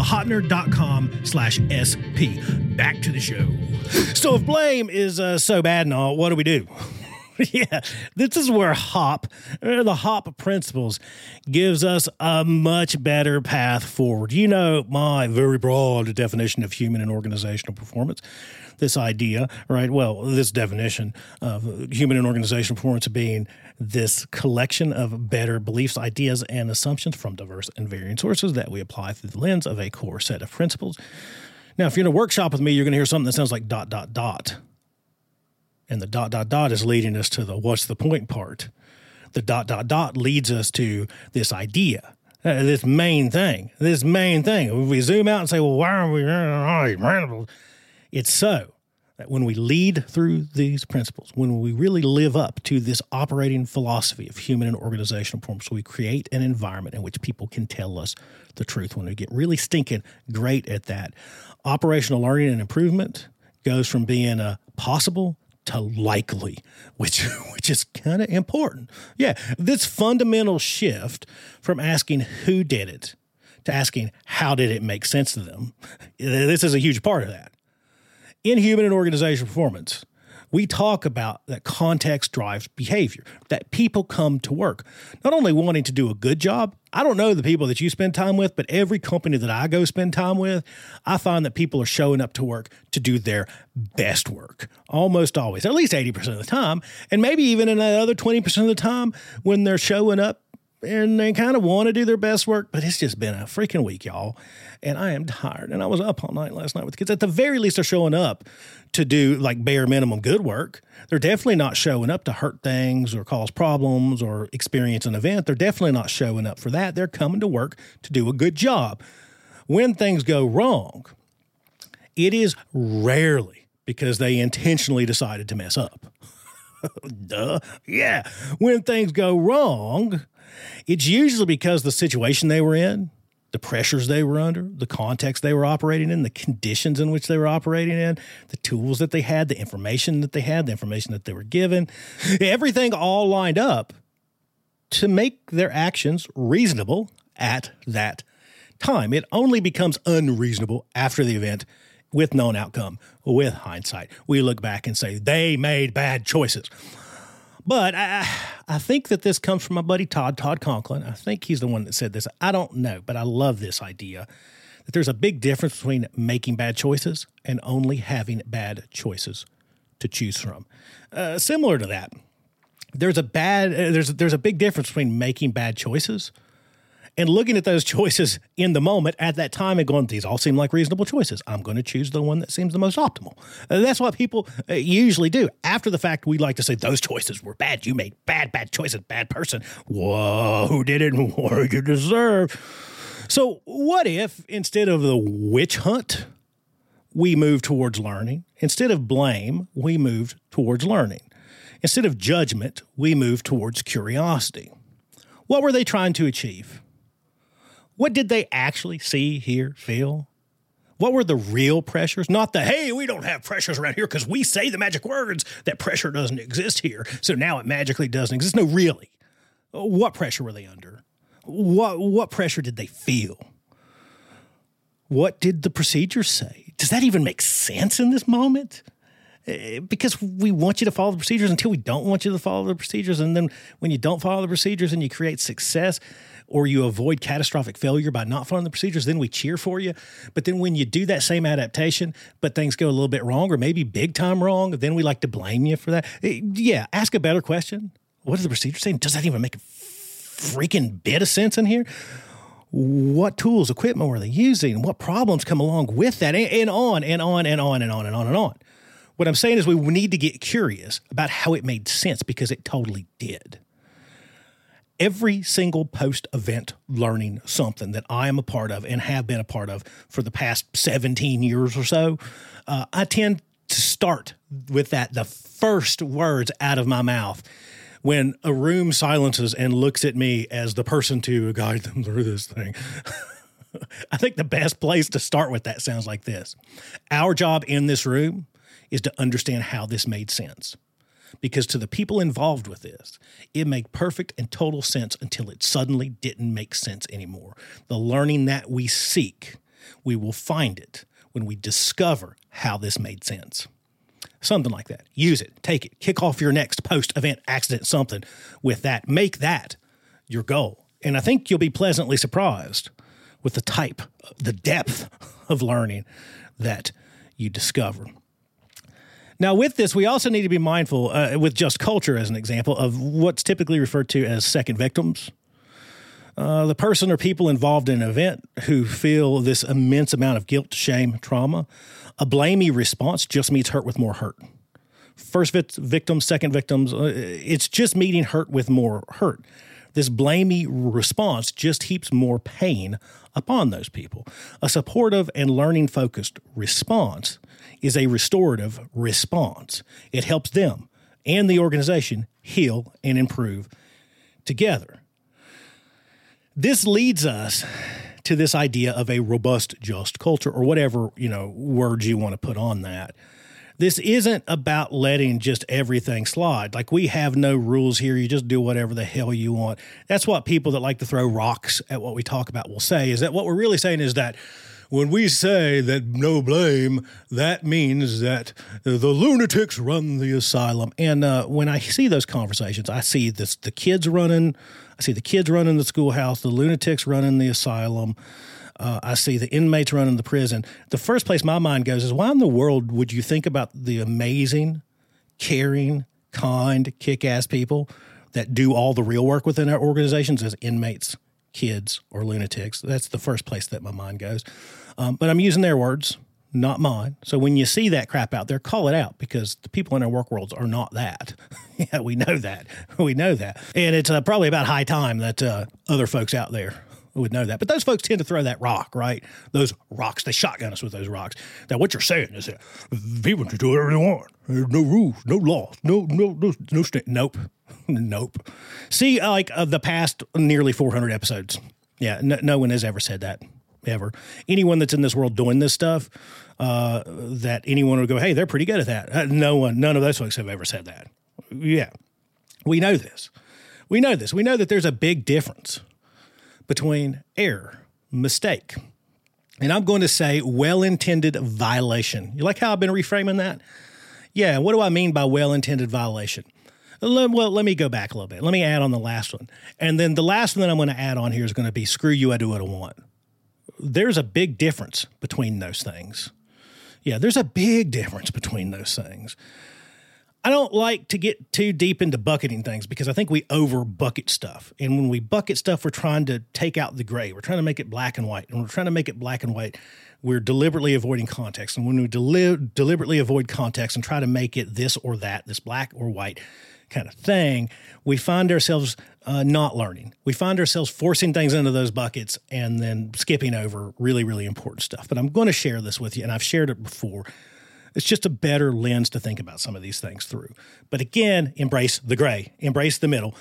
thehopnerd.com/SP. Back to the show. So if blame is so bad and all, what do we do? Yeah, this is where the HOP principles gives us a much better path forward. You know, my very broad definition of human and organizational performance, this idea, right? Well, this definition of human and organizational performance being this collection of better beliefs, ideas, and assumptions from diverse and varying sources that we apply through the lens of a core set of principles. Now, if you're in a workshop with me, you're going to hear something that sounds like ... And the ... is leading us to the what's the point part. The ... leads us to this idea, this main thing. If we zoom out and say, well, why are we... It's so that when we lead through these principles, when we really live up to this operating philosophy of human and organizational performance, we create an environment in which people can tell us the truth. When we get really stinking great at that, operational learning and improvement goes from being a possible to likely, which is kind of important. Yeah, this fundamental shift from asking who did it to asking how did it make sense to them, this is a huge part of that. In human and organizational performance, we talk about that context drives behavior, that people come to work not only wanting to do a good job. I don't know the people that you spend time with, but every company that I go spend time with, I find that people are showing up to work to do their best work, almost always, at least 80% of the time, and maybe even in that other 20% of the time when they're showing up and they kind of want to do their best work, but it's just been a freaking week, y'all. And I am tired. And I was up all night last night with the kids. At the very least, they're showing up to do like bare minimum good work. They're definitely not showing up to hurt things or cause problems or experience an event. They're definitely not showing up for that. They're coming to work to do a good job. When things go wrong, it is rarely because they intentionally decided to mess up. Duh. Yeah. When things go wrong, it's usually because the situation they were in, the pressures they were under, the context they were operating in, the conditions in which they were operating in, the tools that they had, the information that they had, the information that they were given, everything all lined up to make their actions reasonable at that time. It only becomes unreasonable after the event with known outcome, with hindsight. We look back and say, they made bad choices. But I think that this comes from my buddy Todd Conklin. I think he's the one that said this. I don't know, but I love this idea that there's a big difference between making bad choices and only having bad choices to choose from. Similar to that, there's a big difference between making bad choices and looking at those choices in the moment at that time and going, these all seem like reasonable choices. I'm going to choose the one that seems the most optimal. That's what people usually do. After the fact, we like to say those choices were bad. You made bad choices, bad person. Whoa, who did it and what did you deserve? So what if instead of the witch hunt, we move towards learning? Instead of blame, we moved towards learning. Instead of judgment, we move towards curiosity. What were they trying to achieve? What did they actually see, hear, feel? What were the real pressures? Not the, hey, we don't have pressures around here because we say the magic words that pressure doesn't exist here, so now it magically doesn't exist. No, really. What pressure were they under? What pressure did they feel? What did the procedures say? Does that even make sense in this moment? Because we want you to follow the procedures until we don't want you to follow the procedures. And then when you don't follow the procedures and you create success or you avoid catastrophic failure by not following the procedures, then we cheer for you. But then when you do that same adaptation, but things go a little bit wrong or maybe big time wrong, then we like to blame you for that. Yeah, ask a better question. What does the procedure say? Does that even make a freaking bit of sense in here? What tools, equipment were they using? What problems come along with that? And on and on and on and on and on and on. What I'm saying is we need to get curious about how it made sense because it totally did. Every single post-event learning something that I am a part of and have been a part of for the past 17 years or so, I tend to start with the first words out of my mouth when a room silences and looks at me as the person to guide them through this thing. I think the best place to start with that sounds like this. Our job in this room is to understand how this made sense. Because to the people involved with this, it made perfect and total sense until it suddenly didn't make sense anymore. The learning that we seek, we will find it when we discover how this made sense. Something like that. Use it, take it, kick off your next post-event accident something with that. Make that your goal. And I think you'll be pleasantly surprised with the depth of learning that you discover. Now, with this, we also need to be mindful, with Just Culture as an example, of what's typically referred to as second victims. The person or people involved in an event who feel this immense amount of guilt, shame, trauma. A blamey response just meets hurt with more hurt. First victims, second victims, it's just meeting hurt with more hurt. This blamey response just heaps more pain upon those people. A supportive and learning-focused response is a restorative response. It helps them and the organization heal and improve together. This leads us to this idea of a robust, just culture, or whatever, words you want to put on that. This isn't about letting just everything slide. Like, we have no rules here. You just do whatever the hell you want. That's what people that like to throw rocks at what we talk about will say, is that what we're really saying is that when we say that no blame, that means that the lunatics run the asylum. And when I see those conversations, I see the kids running the schoolhouse, the lunatics running the asylum. I see the inmates running the prison. The first place my mind goes is, why in the world would you think about the amazing, caring, kind, kick-ass people that do all the real work within our organizations as inmates, kids, or lunatics? That's the first place that my mind goes. But I'm using their words, not mine. So when you see that crap out there, call it out, because the people in our work worlds are not that. Yeah, we know that. We know that. And it's probably about high time that other folks out there would know that. But those folks tend to throw that rock, right? Those rocks, they shotgun us with those rocks. Now, what you're saying is that people can do whatever they want. There's no rules, no laws, no Nope. Nope. See, the past nearly 400 episodes. Yeah, no one has ever said that. Ever. Anyone that's in this world doing this stuff, that anyone would go, hey, they're pretty good at that. None of those folks have ever said that. Yeah. We know this. We know that there's a big difference between error, mistake, and I'm going to say well-intended violation. You like how I've been reframing that? Yeah. What do I mean by well-intended violation? Well, let me go back a little bit. Let me add on the last one. And then the last one that I'm going to add on here is going to be, screw you, I do what I want. There's a big difference between those things. Yeah, there's a big difference between those things. I don't like to get too deep into bucketing things because I think we over bucket stuff. And when we bucket stuff, we're trying to take out the gray. We're trying to make it black and white. And we're trying to make it black and white. We're deliberately avoiding context. And when we deliberately avoid context and try to make it this or that, this black or white kind of thing, we find ourselves not learning. We find ourselves forcing things into those buckets and then skipping over really, really important stuff. But I'm going to share this with you, and I've shared it before. It's just a better lens to think about some of these things through. But again, embrace the gray, embrace the middle.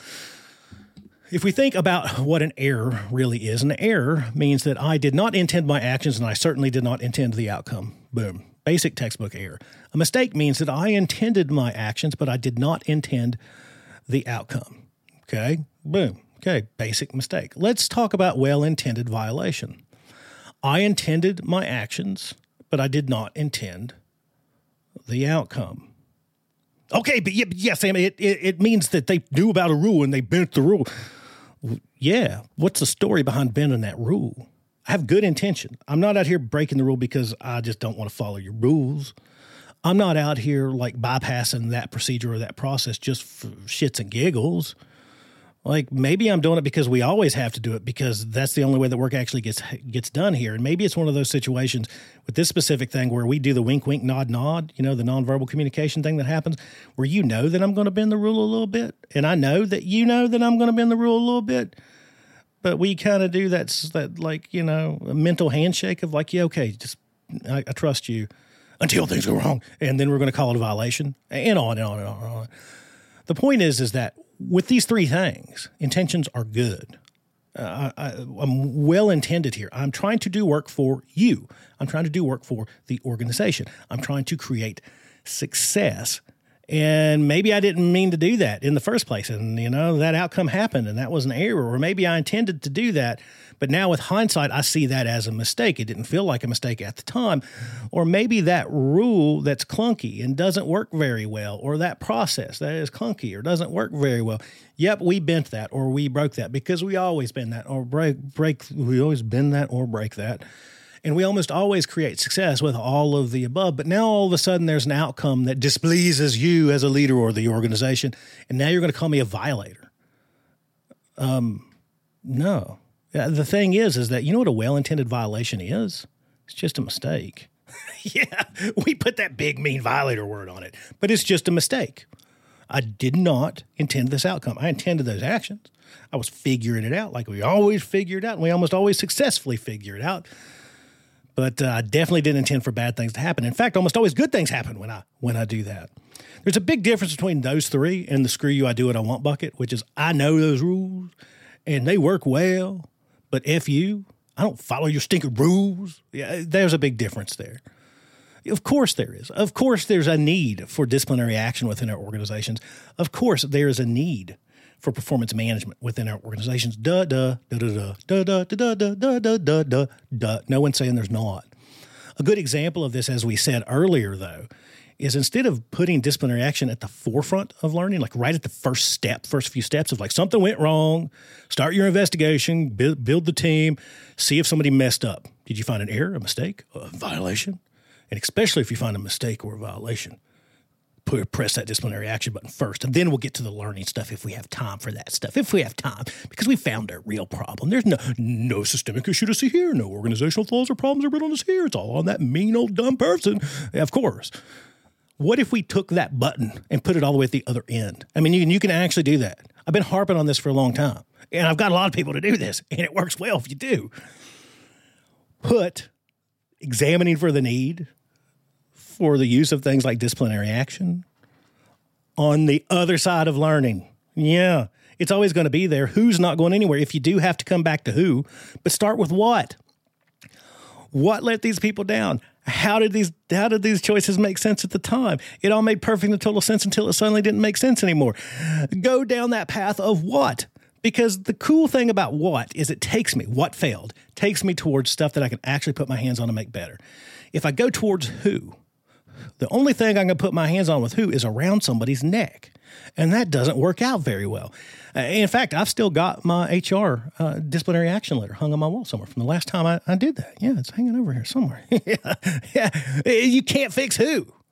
If we think about what an error really is, an error means that I did not intend my actions and I certainly did not intend the outcome. Boom. Basic textbook error. A mistake means that I intended my actions, but I did not intend the outcome. Okay? Boom. Okay, basic mistake. Let's talk about well-intended violation. I intended my actions, but I did not intend the outcome. Okay, but yeah, Sam, it means that they knew about a rule and they bent the rule. Yeah, what's the story behind bending that rule? I have good intention. I'm not out here breaking the rule because I just don't want to follow your rules. I'm not out here like bypassing that procedure or that process just for shits and giggles. Like maybe I'm doing it because we always have to do it because that's the only way that work actually gets done here. And maybe it's one of those situations with this specific thing where we do the wink, wink, nod, nod, the nonverbal communication thing that happens where you know that I'm going to bend the rule a little bit. And I know that you know that I'm going to bend the rule a little bit. But we kind of do that like, a mental handshake of like, yeah, okay, just I trust you until things go wrong. And then we're going to call it a violation and on and on and on and on. The point is that with these three things, intentions are good. I'm well-intended here. I'm trying to do work for you. I'm trying to do work for the organization. I'm trying to create success. And maybe I didn't mean to do that in the first place. And, that outcome happened and that was an error. Or maybe I intended to do that. But now with hindsight, I see that as a mistake. It didn't feel like a mistake at the time. Or maybe that rule that's clunky and doesn't work very well, or that process that is clunky or doesn't work very well. Yep, we bent that or we broke that because we always bend that or we always bend that or break that. And we almost always create success with all of the above. But now all of a sudden there's an outcome that displeases you as a leader or the organization. And now you're going to call me a violator. No. The thing is that you know what a well-intended violation is? It's just a mistake. Yeah, we put that big, mean violator word on it. But it's just a mistake. I did not intend this outcome. I intended those actions. I was figuring it out like we always figure it out. And we almost always successfully figure it out. But I definitely didn't intend for bad things to happen. In fact, almost always good things happen when I do that. There's a big difference between those three and the screw you, I do what I want bucket, which is I know those rules and they work well. But F you, I don't follow your stinking rules. Yeah, there's a big difference there. Of course there is. Of course there's a need for disciplinary action within our organizations. Of course there is a need for performance management within our organizations. No one's saying there's not. A good example of this, as we said earlier, though, is instead of putting disciplinary action at the forefront of learning, like right at the first few steps of like something went wrong, start your investigation, build the team, see if somebody messed up. Did you find an error, a mistake, a violation? And especially if you find a mistake or a violation, press that disciplinary action button first, and then we'll get to the learning stuff if we have time for that stuff, if we have time, because we found a real problem. There's no systemic issue to see here, no organizational flaws or problems are riddled us here. It's all on that mean old dumb person. Of course. What if we took that button and put it all the way at the other end? I mean, you can actually do that. I've been harping on this for a long time, and I've got a lot of people to do this, and it works well if you do. Put examining for the need for the use of things like disciplinary action on the other side of learning. Yeah, it's always going to be there. Who's not going anywhere? If you do have to come back to who, but start with what? What let these people down? How did these choices make sense at the time? It all made perfect and total sense until it suddenly didn't make sense anymore. Go down that path of what? Because the cool thing about what is what failed, takes me towards stuff that I can actually put my hands on and make better. If I go towards who, the only thing I can put my hands on with who is around somebody's neck. And that doesn't work out very well. In fact, I've still got my HR disciplinary action letter hung on my wall somewhere from the last time I did that. Yeah, it's hanging over here somewhere. Yeah. You can't fix who.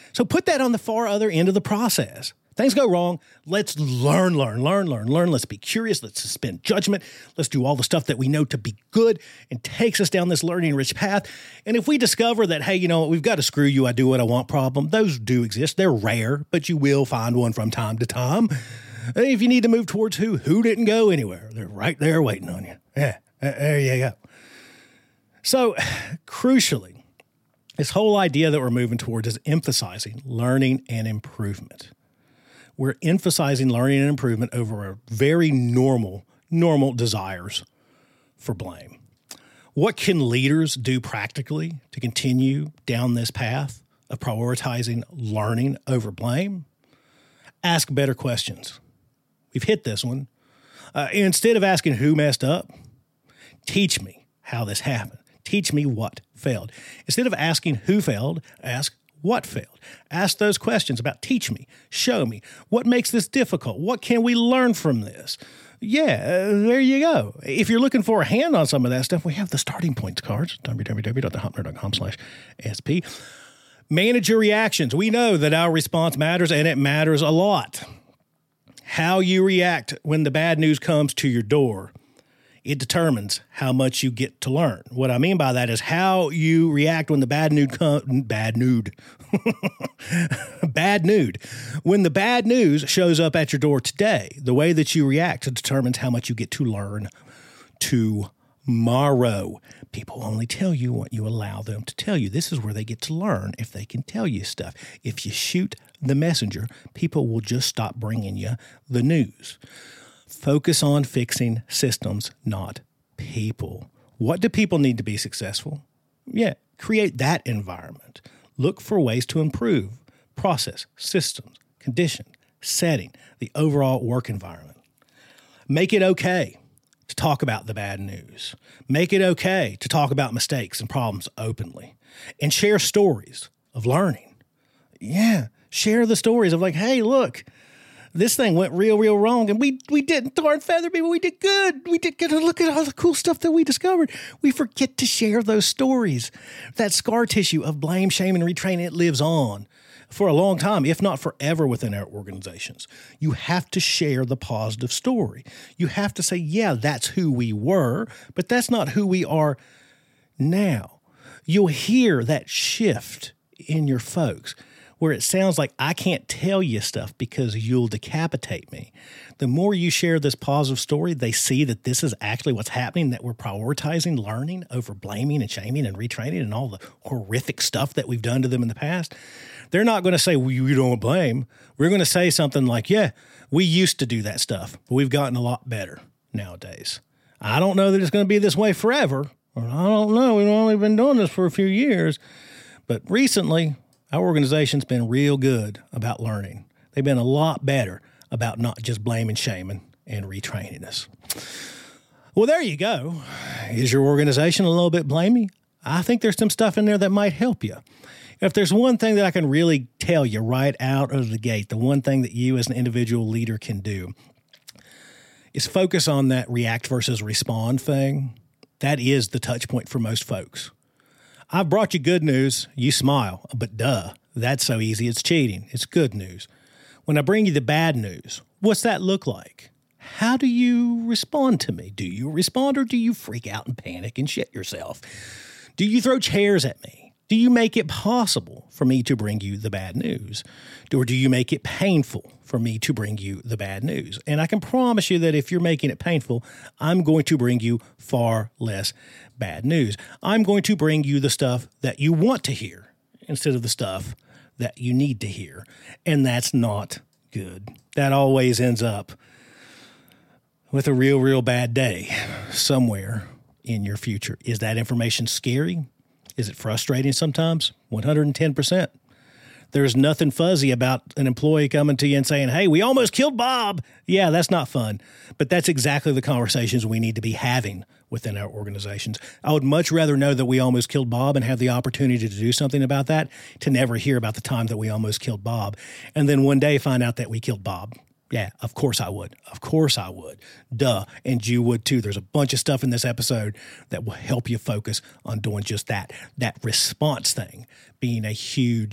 So put that on the far other end of the process. Things go wrong. Let's learn. Let's be curious. Let's suspend judgment. Let's do all the stuff that we know to be good and takes us down this learning-rich path. And if we discover that, hey, you know what, we've got a screw you, I do what I want problem, those do exist. They're rare, but you will find one from time to time. If you need to move towards who didn't go anywhere, they're right there waiting on you. Yeah, there you go. So, crucially, this whole idea that we're moving towards is emphasizing learning and improvement. We're emphasizing learning and improvement over our very normal desires for blame. What can leaders do practically to continue down this path of prioritizing learning over blame? Ask better questions. We've hit this one. Instead of asking who messed up, teach me how this happened. Teach me what failed. Instead of asking who failed, ask what failed. Ask those questions about teach me, show me, what makes this difficult? What can we learn from this? Yeah, there you go. If you're looking for a hand on some of that stuff, we have the starting points cards, www.thehopnerd.com/SP. Manage your reactions. We know that our response matters, and it matters a lot. How you react when the bad news comes to your door, it determines how much you get to learn. What I mean by that is how you react when the bad news When the bad news shows up at your door today, the way that you react determines how much you get to learn tomorrow. People only tell you what you allow them to tell you. This is where they get to learn if they can tell you stuff. If you shoot the messenger, people will just stop bringing you the news. Focus on fixing systems, not people. What do people need to be successful? Yeah, create that environment. Look for ways to improve process, systems, condition, setting, the overall work environment. Make it okay to talk about the bad news. Make it okay to talk about mistakes and problems openly. And share stories of learning. Yeah, share the stories of like, hey, look, this thing went real wrong, and we didn't tar and feather people. We did good. We did good. Look at all the cool stuff that we discovered. We forget to share those stories. That scar tissue of blame, shame, and retraining, it lives on for a long time, if not forever, within our organizations. You have to share the positive story. You have to say, yeah, that's who we were, but that's not who we are now. You'll hear that shift in your folks, where it sounds like I can't tell you stuff because you'll decapitate me. The more you share this positive story, they see that this is actually what's happening, that we're prioritizing learning over blaming and shaming and retraining and all the horrific stuff that we've done to them in the past. They're not going to say, well, you don't blame. We're going to say something like, yeah, we used to do that stuff, but we've gotten a lot better nowadays. I don't know that it's going to be this way forever. Or I don't know. We've only been doing this for a few years. But recently, our organization's been real good about learning. They've been a lot better about not just blaming, shaming, and retraining us. Well, there you go. Is your organization a little bit blamey? I think there's some stuff in there that might help you. If there's one thing that I can really tell you right out of the gate, the one thing that you as an individual leader can do is focus on that react versus respond thing. That is the touch point for most folks. I've brought you good news, you smile, but duh, that's so easy, it's cheating, it's good news. When I bring you the bad news, what's that look like? How do you respond to me? Do you respond, or do you freak out and panic and shit yourself? Do you throw chairs at me? Do you make it possible for me to bring you the bad news? Or do you make it painful for me to bring you the bad news? And I can promise you that if you're making it painful, I'm going to bring you far less bad news. I'm going to bring you the stuff that you want to hear instead of the stuff that you need to hear. And that's not good. That always ends up with a real bad day somewhere in your future. Is that information scary? Is it frustrating sometimes? 110%. There's nothing fuzzy about an employee coming to you and saying, hey, we almost killed Bob. Yeah, that's not fun. But that's exactly the conversations we need to be having within our organizations. I would much rather know that we almost killed Bob and have the opportunity to do something about that, to never hear about the time that we almost killed Bob, and then one day find out that we killed Bob. Yeah, of course I would. Of course I would. Duh. And you would too. There's a bunch of stuff in this episode that will help you focus on doing just that. That response thing being a huge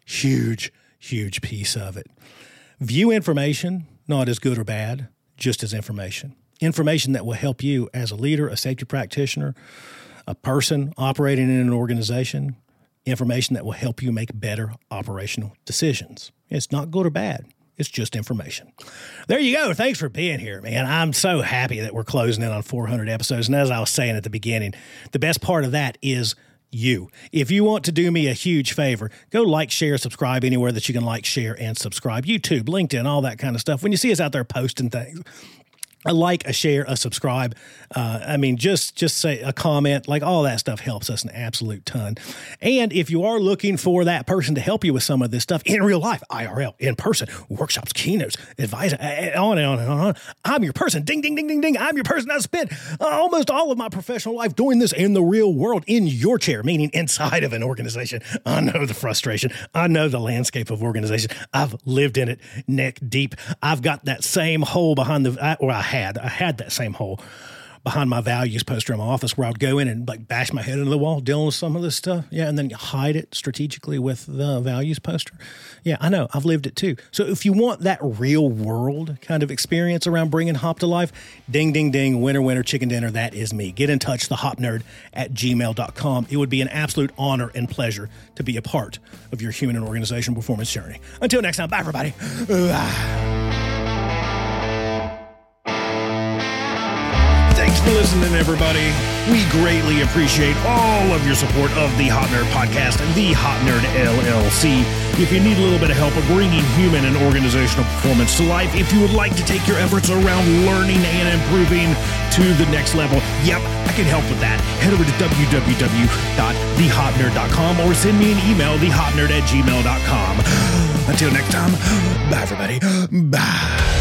huge piece of it. View information not as good or bad, just as information. Information that will help you as a leader, a safety practitioner, a person operating in an organization. Information that will help you make better operational decisions. It's not good or bad. It's just information. There you go. Thanks for being here, man. I'm so happy that we're closing in on 400 episodes. And as I was saying at the beginning, the best part of that is you. If you want to do me a huge favor, go like, share, subscribe anywhere that you can like, share, and subscribe. YouTube, LinkedIn, all that kind of stuff. When you see us out there posting things, a like, a share, a subscribe. Just say a comment, like all that stuff helps us an absolute ton. And if you are looking for that person to help you with some of this stuff in real life, IRL, in person, workshops, keynotes, advice, on and on and on, I'm your person. Ding, ding, ding, ding, ding. I'm your person. I spent almost all of my professional life doing this in the real world, in your chair, meaning inside of an organization. I know the frustration. I know the landscape of organization. I've lived in it neck deep. I've got that same hole behind I had that same hole behind my values poster in my office where I would go in and like bash my head into the wall dealing with some of this stuff. Yeah. And then hide it strategically with the values poster. Yeah, I know. I've lived it too. So if you want that real world kind of experience around bringing Hop to life, ding, ding, ding, winner, chicken dinner, that is me. Get in touch, thehopnerd@gmail.com. It would be an absolute honor and pleasure to be a part of your human and organizational performance journey. Until next time, bye everybody. Thanks for listening, everybody. We greatly appreciate all of your support of the Hop Nerd Podcast and the Hop Nerd LLC. If you need a little bit of help of bringing human and organizational performance to life, if you would like to take your efforts around learning and improving to the next level, yep, I can help with that. Head over to www.thehopnerd.com or send me an email, thehopnerd@gmail.com. Until next time, bye, everybody. Bye.